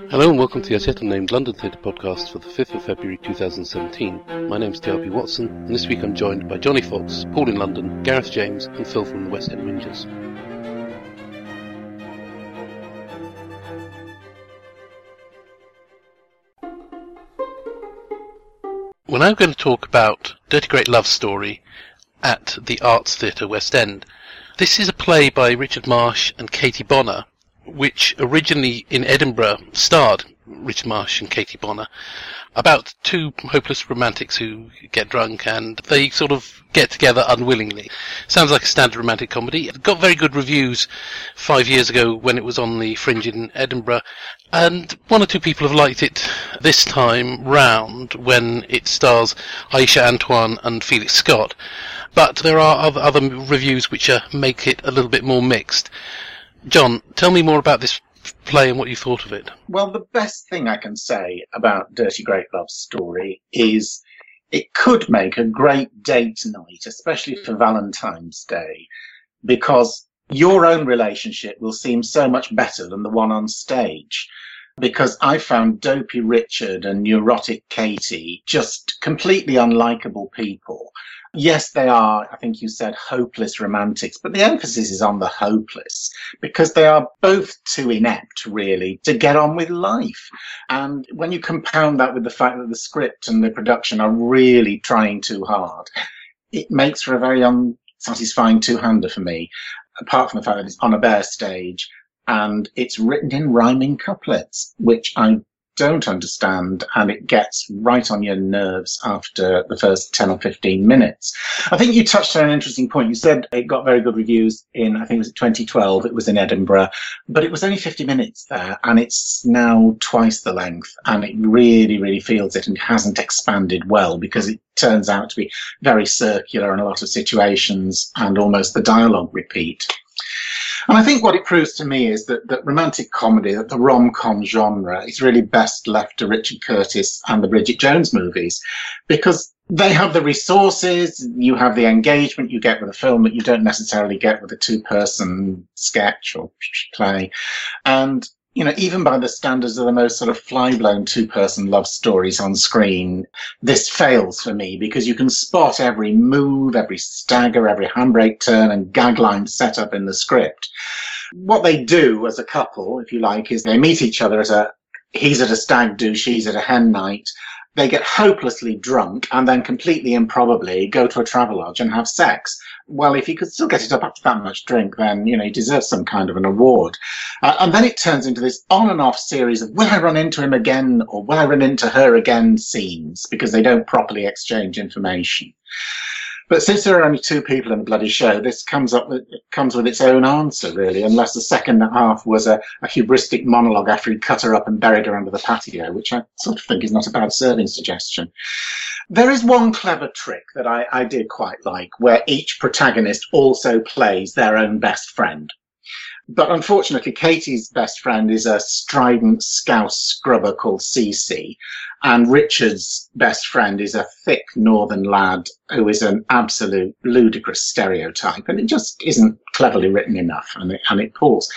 Hello and welcome to the As Yet Unnamed London Theatre Podcast for the 5th of February 2017. My name's TRP Watson, and this week I'm joined by Johnny Fox, Paul in London, Gareth James and Phil from the West End Rangers. We're now going to talk about Dirty Great Love Story at the Arts Theatre West End. This is a play by Richard Marsh and Katie Bonner, which originally in Edinburgh starred Richard Marsh and Katie Bonner, about two hopeless romantics who get drunk and they sort of get together unwillingly. Sounds like a standard romantic comedy. It got very good reviews 5 years ago when it was on the Fringe in Edinburgh, and one or two people have liked it this time round when it stars Aisha Antoine and Felix Scott. But there are other reviews which make it a little bit more mixed. John, tell me more about this play and what you thought of it. Well, the best thing I can say about Dirty Great Love Story is it could make a great date night, especially for Valentine's Day, because your own relationship will seem so much better than the one on stage. Because I found dopey Richard and neurotic Katie just completely unlikable people. Yes, they are, I think you said, hopeless romantics, but the emphasis is on the hopeless, because they are both too inept, really, to get on with life. And when you compound that with the fact that the script and the production are really trying too hard, it makes for a very unsatisfying two-hander for me, apart from the fact that it's on a bare stage and it's written in rhyming couplets, which I don't understand, and it gets right on your nerves after the first 10 or 15 minutes. I think you touched on an interesting point. You said it got very good reviews in, I think it was 2012, it was in Edinburgh, but it was only 50 minutes there, and it's now twice the length, and it really, really feels it and hasn't expanded well, because it turns out to be very circular in a lot of situations, and almost the dialogue repeat. And I think what it proves to me is that romantic comedy, that the rom-com genre is really best left to Richard Curtis and the Bridget Jones movies, because they have the resources, you have the engagement you get with a film that you don't necessarily get with a two-person sketch or play. And, you know, even by the standards of the most sort of fly-blown two-person love stories on screen, this fails for me, because you can spot every move, every stagger, every handbrake turn and gag line set up in the script. What they do as a couple, if you like, is they meet each other he's at a stag do, she's at a hen night. They get hopelessly drunk and then completely improbably go to a Travelodge and have sex. Well, if he could still get it up after that much drink, then, you know, he deserves some kind of an award. And then it turns into this on and off series of will I run into him again or will I run into her again scenes, because they don't properly exchange information. But since there are only two people in the bloody show, this comes with its own answer, really, unless the second half was a hubristic monologue after he cut her up and buried her under the patio, which I sort of think is not a bad serving suggestion. There is one clever trick that I did quite like, where each protagonist also plays their own best friend. But unfortunately, Katie's best friend is a strident Scouse scrubber called Cece, and Richard's best friend is a thick northern lad who is an absolute ludicrous stereotype, and it just isn't cleverly written enough, and it pulls.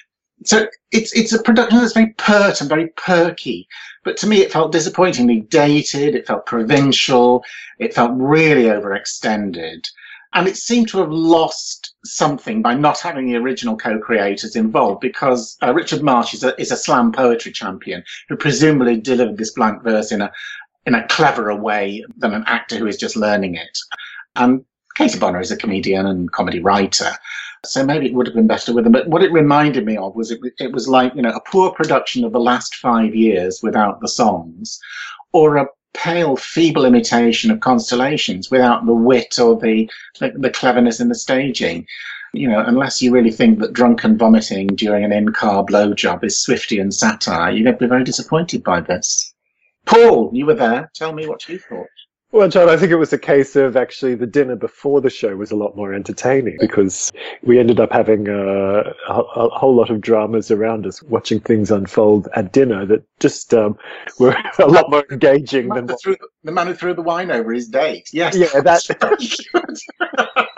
So it's a production that's very pert and very perky, but to me it felt disappointingly dated, it felt provincial, it felt really overextended. And it seemed to have lost something by not having the original co-creators involved, because Richard Marsh is a slam poetry champion who presumably delivered this blank verse in a cleverer way than an actor who is just learning it. And Katie Bonner is a comedian and comedy writer, so maybe it would have been better with them. But what it reminded me of was it was like, you know, a poor production of the last 5 years without the songs, or a pale, feeble imitation of Constellations without the wit or the cleverness in the staging. You know, unless you really think that drunken vomiting during an in-car blowjob is Swiftian satire, you're going to be very disappointed by this. Paul, you were there. Tell me what you thought. Well, John, I think it was a case of actually the dinner before the show was a lot more entertaining, because we ended up having a whole lot of dramas around us, watching things unfold at dinner that just were a lot more engaging than the man who threw the wine over his date. Yes. Yeah, that.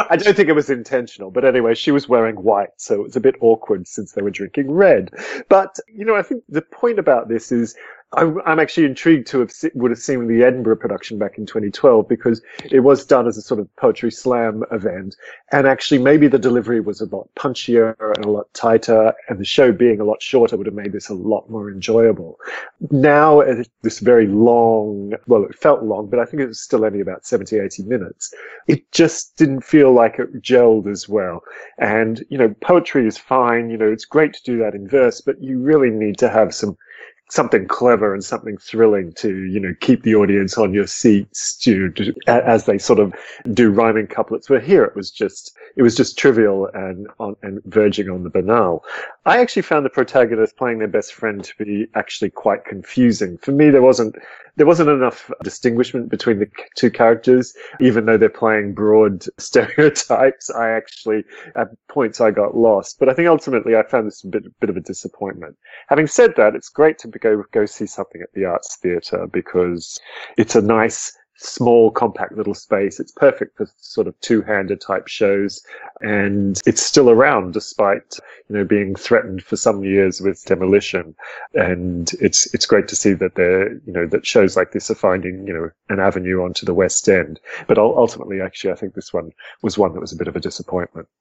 I don't think it was intentional, but anyway, she was wearing white, so it was a bit awkward since they were drinking red. But, I think the point about this is I'm actually intrigued to would have seen the Edinburgh production back in 2012 because it was done as a sort of poetry slam event. And actually maybe the delivery was a lot punchier and a lot tighter, and the show being a lot shorter would have made this a lot more enjoyable. Now, this very long, well, it felt long, but I think it was still only about 70, 80 minutes. It just didn't feel like it gelled as well. And, poetry is fine. It's great to do that in verse, but you really need to have something clever and something thrilling to, keep the audience on your seats as they sort of do rhyming couplets. But here it was just trivial and verging on the banal. I actually found the protagonist playing their best friend to be actually quite confusing. For me, there wasn't enough distinguishment between the two characters, even though they're playing broad stereotypes. At points I got lost. But I think ultimately I found this a bit of a disappointment. Having said that, it's great to go see something at the Arts Theatre because it's a nice, small, compact little space. It's perfect for sort of two-hander type shows, and it's still around despite, being threatened for some years with demolition. And it's great to see that that shows like this are finding, an avenue onto the West End. But ultimately, actually, I think this one was one that was a bit of a disappointment.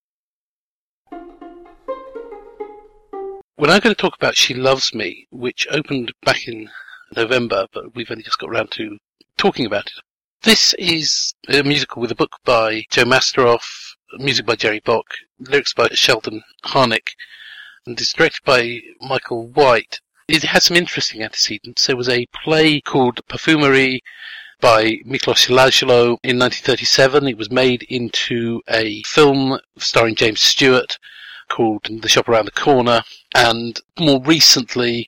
Well, I'm going to talk about She Loves Me, which opened back in November, but we've only just got around to talking about it. This is a musical with a book by Joe Masteroff, music by Jerry Bock, lyrics by Sheldon Harnick, and it's directed by Michael White. It has some interesting antecedents. There was a play called Perfumery by Miklos Lajlo in 1937. It was made into a film starring James Stewart called The Shop Around the Corner, and more recently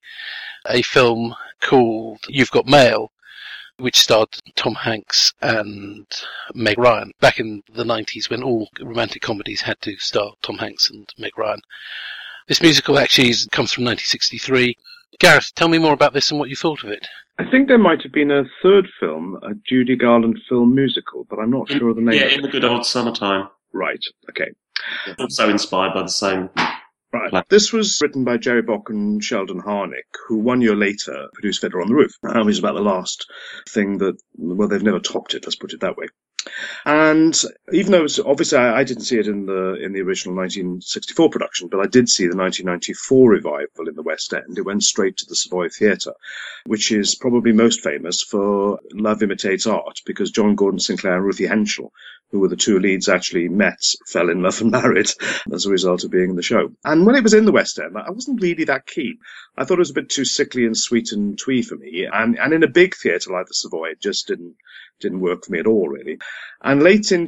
a film called You've Got Mail, which starred Tom Hanks and Meg Ryan, back in the 90s when all romantic comedies had to star Tom Hanks and Meg Ryan. This musical actually comes from 1963. Gareth, tell me more about this and what you thought of it. I think there might have been a third film, a Judy Garland film musical, but I'm not sure of the name. Yeah, In the Good Old Summertime. Right, okay. Also inspired by the same. Right. This was written by Jerry Bock and Sheldon Harnick, who 1 year later produced Fiddler on the Roof. It was about the last thing that, well, they've never topped it, let's put it that way. And even though it was, obviously I didn't see it in the original 1964 production, but I did see the 1994 revival in the West End. It went straight to the Savoy Theatre, which is probably most famous for Love Imitates Art, because John Gordon Sinclair and Ruthie Henschel, who were the two leads, actually met, fell in love and married as a result of being in the show. And when it was in the West End, I wasn't really that keen. I thought it was a bit too sickly and sweet and twee for me. And in a big theatre like the Savoy, it just didn't work for me at all, really. And late in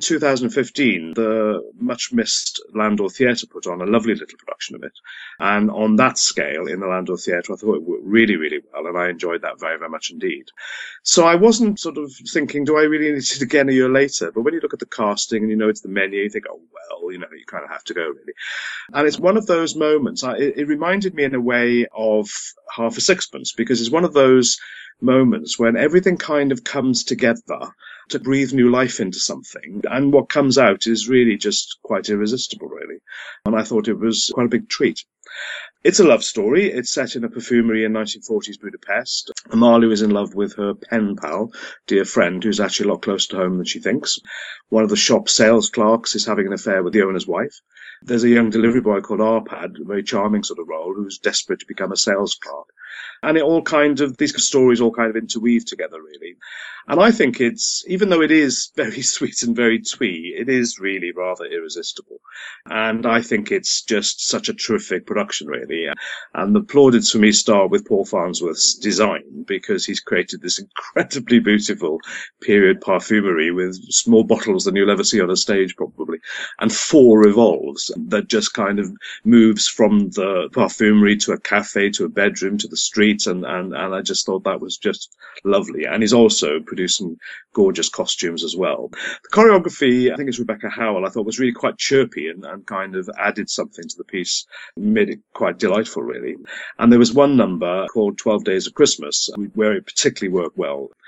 2015, the much-missed Landor Theatre put on a lovely little production of it. And on that scale, in the Landor Theatre, I thought it worked really, really well, and I enjoyed that very, very much indeed. So I wasn't sort of thinking, do I really need to see it again a year later? But when you look at the casting and it's the menu, you think, oh, well, you kind of have to go, really. And it's one of those moments, it reminded me in a way of Half a Sixpence, because it's one of those moments when everything kind of comes together to breathe new life into something, and what comes out is really just quite irresistible, really. And I thought it was quite a big treat. It's a love story. It's set in a perfumery in 1940s Budapest. Amalu is in love with her pen pal, dear friend, who's actually a lot closer to home than she thinks. One of the shop sales clerks is having an affair with the owner's wife. There's a young delivery boy called Arpad, a very charming sort of role, who's desperate to become a sales clerk. And these stories all kind of interweave together, really. And I think even though it is very sweet and very twee, it is really rather irresistible. And I think it's just such a terrific production, really. And the plaudits for me start with Paul Farnsworth's design, because he's created this incredibly beautiful period perfumery with more bottles than you'll ever see on a stage, probably, and 4 revolves that just kind of moves from the perfumery to a cafe, to a bedroom, to the street. And I just thought that was just lovely. And he's also produced some gorgeous costumes as well. The choreography, I think it's Rebecca Howell, I thought was really quite chirpy and kind of added something to the piece, made it quite delightful, really. And there was one number called 12 Days of Christmas, where it particularly worked well.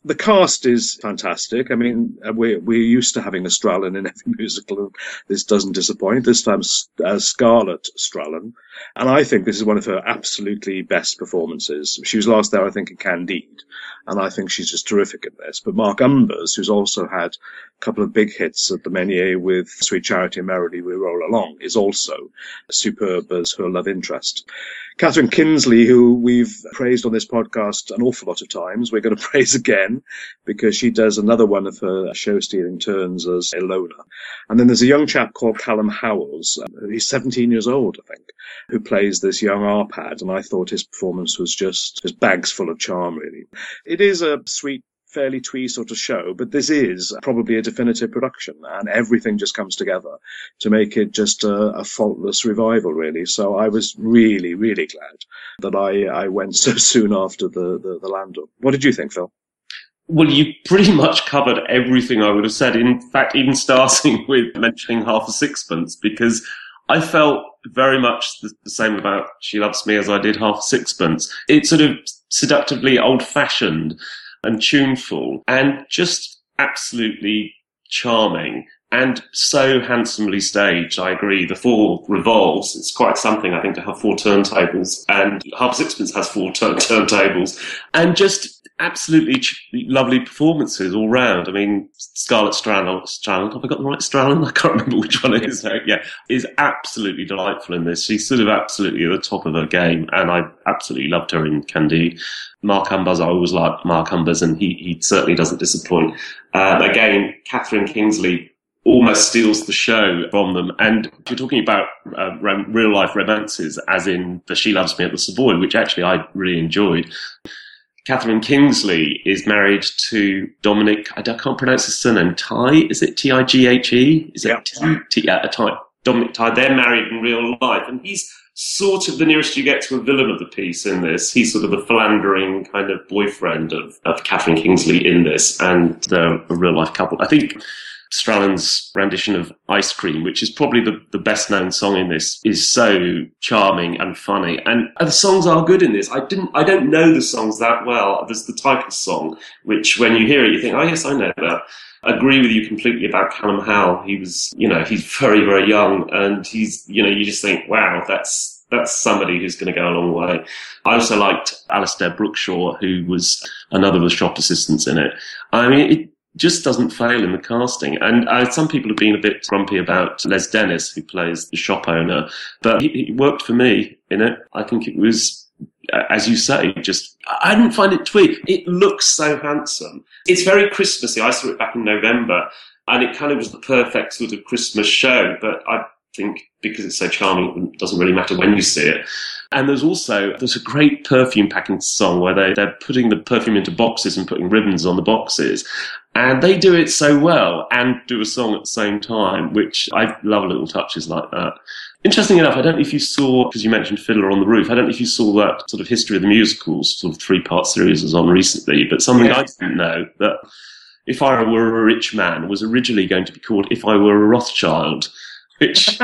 The cast is fantastic. I mean, we're used to having a Strallen in every musical, and this doesn't disappoint. This time as Scarlett Strallen. And I think this is one of her absolutely best performances. She was last there, I think, in Candide, and I think she's just terrific in this. But Mark Umbers, who's also had a couple of big hits at the Menier with Sweet Charity and Merrily We Roll Along, is also superb as her love interest. Catherine Kinsley, who we've praised on this podcast an awful lot of times, we're going to praise again because she does another one of her show-stealing turns as Ilona. And then there's a young chap called Callum Howells. He's 17 years old, I think, who plays this young Arpad, and I thought his performance was just bags full of charm, really. It is a sweet, fairly twee sort of show, but this is probably a definitive production, and everything just comes together to make it just a faultless revival, really. So I was really, really glad that I went so soon after the Landau. What did you think, Phil? Well, you pretty much covered everything I would have said. In fact, even starting with mentioning Half a Sixpence, because I felt very much the same about She Loves Me as I did Half a Sixpence. It's sort of seductively old-fashioned and tuneful and just absolutely charming and so handsomely staged. I agree. The 4 revolves. It's quite something, I think, to have 4 turntables, and Half a Sixpence has 4 turntables, and just absolutely lovely performances all round. I mean, Scarlett Strallen, have I got the right Strallen? I can't remember which one it is. Yeah, is absolutely delightful in this. She's sort of absolutely at the top of her game, and I absolutely loved her in Candide. Mark Umbers, I always liked Mark Umbers, and he certainly doesn't disappoint. Again, Catherine Kingsley almost steals the show from them. And if you're talking about real-life romances, as in the She Loves Me at the Savoy, which actually I really enjoyed, Catherine Kingsley is married to Dominic, I can't pronounce his surname, Tighe? Is it Tighe? Is it Tighe? Dominic Tighe. They're married in real life, and he's sort of the nearest you get to a villain of the piece in this. He's sort of the philandering kind of boyfriend of Catherine Kingsley in this, and they're a real-life couple. I think Strallen's rendition of Ice Cream, which is probably the best known song in this, is so charming and funny. And the songs are good in this. I don't know the songs that well. There's the title song, which when you hear it, you think, oh yes, I know that. I agree with you completely about Callum Howell. He was, he's very, very young, and he's, you just think, wow, that's somebody who's going to go a long way. I also liked Alistair Brookshaw, who was another of the shop assistants in it. I mean, it just doesn't fail in the casting. And some people have been a bit grumpy about Les Dennis, who plays the shop owner, but he worked for me in it. I think it was, as you say, I didn't find it twee. It looks so handsome. It's very Christmassy. I saw it back in November, and it kind of was the perfect sort of Christmas show, but I think because it's so charming, it doesn't really matter when you see it. And there's a great perfume packing song where they're putting the perfume into boxes and putting ribbons on the boxes. And they do it so well and do a song at the same time, which I love little touches like that. Interesting enough, I don't know if you saw, because you mentioned Fiddler on the Roof, I don't know if you saw that sort of History of the Musicals sort of 3-part series was on recently, but something I didn't know, that If I Were a Rich Man was originally going to be called If I Were a Rothschild, which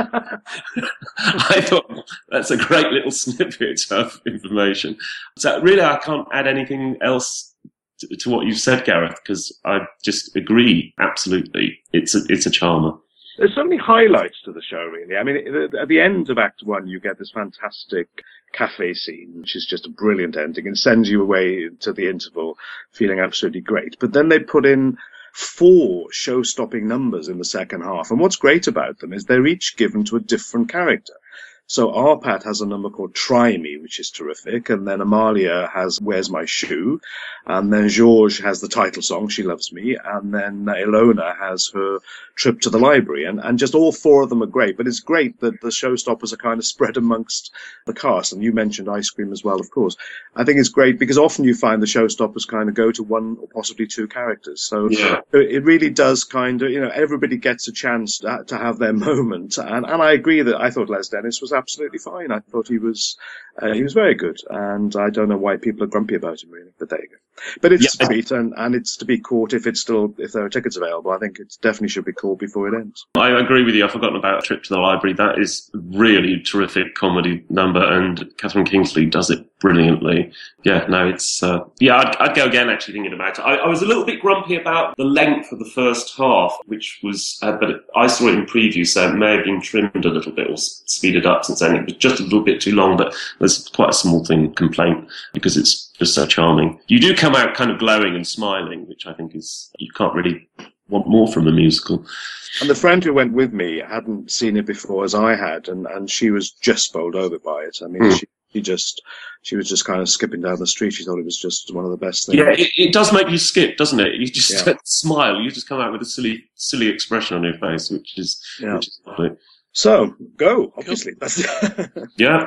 I thought that's a great little snippet of information. So really, I can't add anything else to what you've said, Gareth, because I just agree absolutely. It's a charmer. There's so many highlights to the show, really. I mean, at the end of Act 1, you get this fantastic cafe scene, which is just a brilliant ending and sends you away to the interval feeling absolutely great. But then they put in 4 show-stopping numbers in the second half. And what's great about them is they're each given to a different character. So Arpad has a number called Try Me, which is terrific. And then Amalia has Where's My Shoe? And then Georges has the title song, She Loves Me. And then Ilona has her trip to the library. And just all 4 of them are great. But it's great that the showstoppers are kind of spread amongst the cast. And you mentioned Ice Cream as well, of course. I think it's great because often you find the showstoppers kind of go to 1 or possibly 2 characters. So it really does kind of, everybody gets a chance to have their moment. And I agree that I thought Les Dennis was absolutely fine. I thought he was very good. And I don't know why people are grumpy about him, really. But there you go. But it's sweet, and it's to be caught if there are tickets available. I think it definitely should be caught before it ends. I agree with you. I've forgotten about A Trip to the Library. That is really terrific comedy number, and Catherine Kingsley does it brilliantly. Yeah, no, it's I'd go again. Actually, thinking about it, I was a little bit grumpy about the length of the first half, which was, but I saw it in preview, so it may have been trimmed a little bit or speeded up since then. It was just a little bit too long, but there's quite a small complaint because it's just so charming. You do come out kind of glowing and smiling, which I think is, you can't really want more from a musical. And the friend who went with me hadn't seen it before as I had, and she was just bowled over by it. I mean, she was just kind of skipping down the street. She thought it was just one of the best things. Yeah, it does make you skip, doesn't it? You just smile. You just come out with a silly expression on your face, which is lovely. So, go, obviously. Yeah.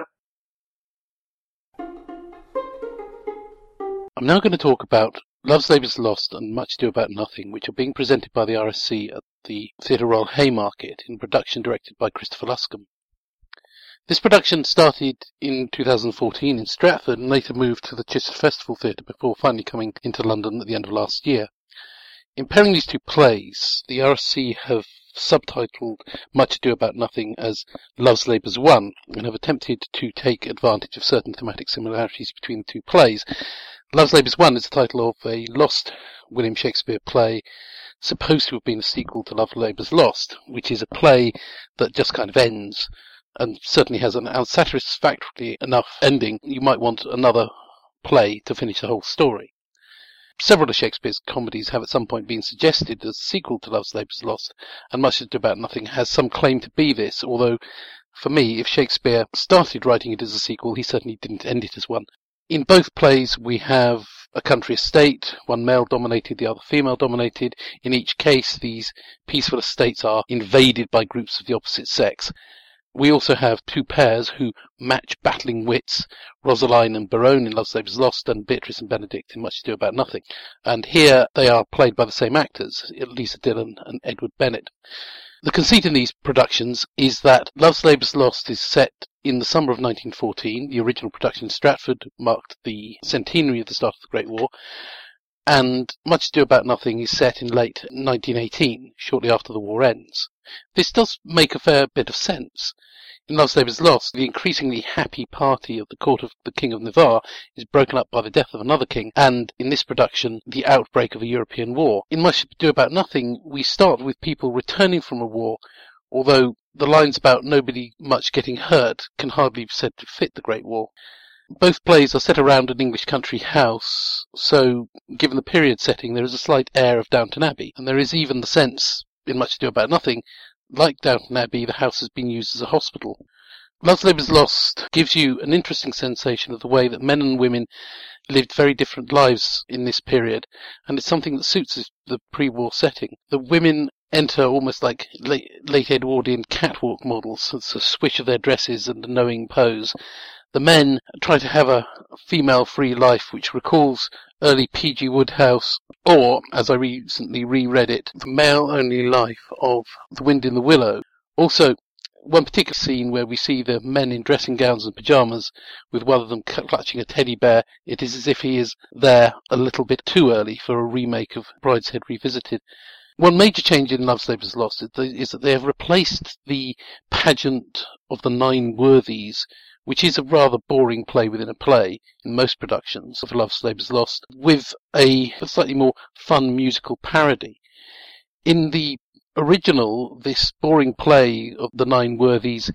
I'm now going to talk about Love's Labour's Lost and Much Ado About Nothing, which are being presented by the RSC at the Theatre Royal Haymarket in production directed by Christopher Luscombe. This production started in 2014 in Stratford and later moved to the Chichester Festival Theatre before finally coming into London at the end of last year. In pairing these two plays, the RSC have subtitled Much Ado About Nothing as Love's Labour's Won, and have attempted to take advantage of certain thematic similarities between the two plays. Love's Labour's Won is the title of a lost William Shakespeare play, supposed to have been a sequel to Love's Labour's Lost, which is a play that just kind of ends, and certainly has an unsatisfactory enough ending. You might want another play to finish the whole story. Several of Shakespeare's comedies have at some point been suggested as a sequel to Love's Labour's Lost, and Much Ado About Nothing has some claim to be this, although, for me, if Shakespeare started writing it as a sequel, he certainly didn't end it as one. In both plays, we have a country estate, one male-dominated, the other female-dominated. In each case, these peaceful estates are invaded by groups of the opposite sex. We also have two pairs who match battling wits, Rosaline and Barone in Love's Labour's Lost, and Beatrice and Benedict in Much Ado About Nothing. And here they are played by the same actors, Lisa Dillon and Edward Bennett. The conceit in these productions is that Love's Labour's Lost is set in the summer of 1914. The original production in Stratford marked the centenary of the start of the Great War, and Much Ado About Nothing is set in late 1918, shortly after the war ends. This does make a fair bit of sense. In Love's Labour's Lost, the increasingly happy party of the court of the King of Navarre is broken up by the death of another king, and in this production, the outbreak of a European war. In Much Ado About Nothing, we start with people returning from a war, although the lines about nobody much getting hurt can hardly be said to fit the Great War. Both plays are set around an English country house, so given the period setting, there is a slight air of Downton Abbey, and there is even the sense, in Much Ado About Nothing, like Downton Abbey, the house has been used as a hospital. Love's Labour's Lost gives you an interesting sensation of the way that men and women lived very different lives in this period, and it's something that suits the pre-war setting. The women enter almost like late Edwardian catwalk models, it's a swish of their dresses and a knowing pose. The men try to have a female-free life which recalls early P.G. Wodehouse, or, as I recently reread it, the male-only life of The Wind in the Willow. Also, one particular scene where we see the men in dressing gowns and pyjamas, with one of them clutching a teddy bear, it is as if he is there a little bit too early for a remake of Brideshead Revisited. One major change in Love's Labour's Lost is that they have replaced the pageant of the Nine Worthies, which is a rather boring play within a play in most productions of Love's Labour's Lost, with a slightly more fun musical parody. In the original, this boring play of the Nine Worthies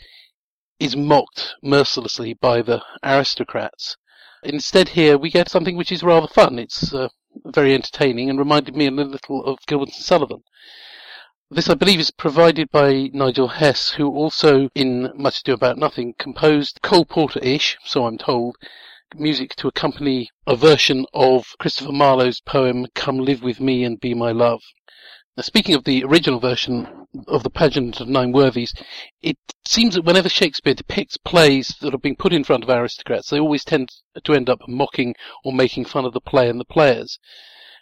is mocked mercilessly by the aristocrats. Instead here we get something which is rather fun. It's very entertaining and reminded me a little of Gilbert and Sullivan. This, I believe, is provided by Nigel Hess, who also, in Much Ado About Nothing, composed Cole Porter-ish, so I'm told, music to accompany a version of Christopher Marlowe's poem Come Live With Me and Be My Love. Now, speaking of the original version of the pageant of Nine Worthies, it seems that whenever Shakespeare depicts plays that are being put in front of aristocrats, they always tend to end up mocking or making fun of the play and the players.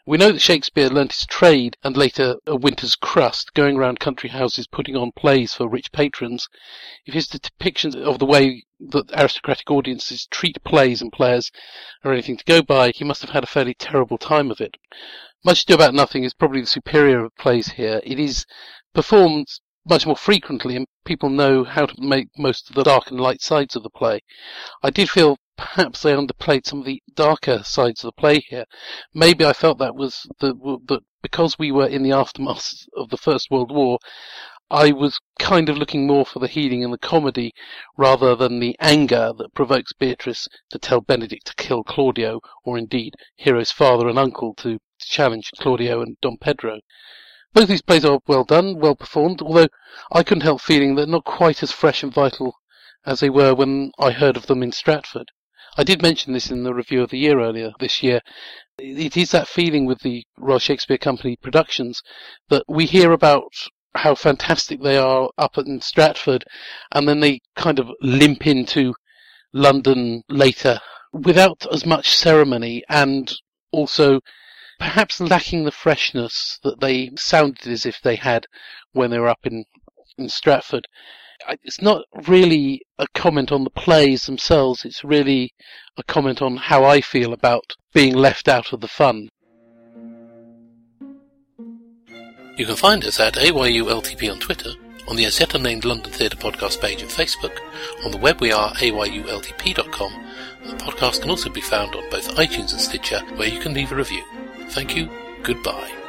We know that Shakespeare learnt his trade and later a winter's crust, going around country houses putting on plays for rich patrons. If his depictions of the way that aristocratic audiences treat plays and players are anything to go by, he must have had a fairly terrible time of it. Much Ado About Nothing is probably the superior of plays here. It is performed much more frequently, and people know how to make most of the dark and light sides of the play. I did feel perhaps they underplayed some of the darker sides of the play here. Maybe I felt that was that because we were in the aftermath of the First World War, I was kind of looking more for the healing and the comedy rather than the anger that provokes Beatrice to tell Benedict to kill Claudio, or indeed Hero's father and uncle to challenge Claudio and Don Pedro. Both these plays are well done, well performed, although I couldn't help feeling they're not quite as fresh and vital as they were when I heard of them in Stratford. I did mention this in the review of the year earlier this year. It is that feeling with the Royal Shakespeare Company productions that we hear about how fantastic they are up in Stratford, and then they kind of limp into London later without as much ceremony, and also perhaps lacking the freshness that they sounded as if they had when they were up in Stratford. It's not really a comment on the plays themselves, it's really a comment on how I feel about being left out of the fun. You can find us at AYULTP on Twitter, on the as yet unnamed London Theatre Podcast page on Facebook. On the web we are ayultp.com, and the podcast can also be found on both iTunes and Stitcher, where you can leave a review. Thank you, goodbye.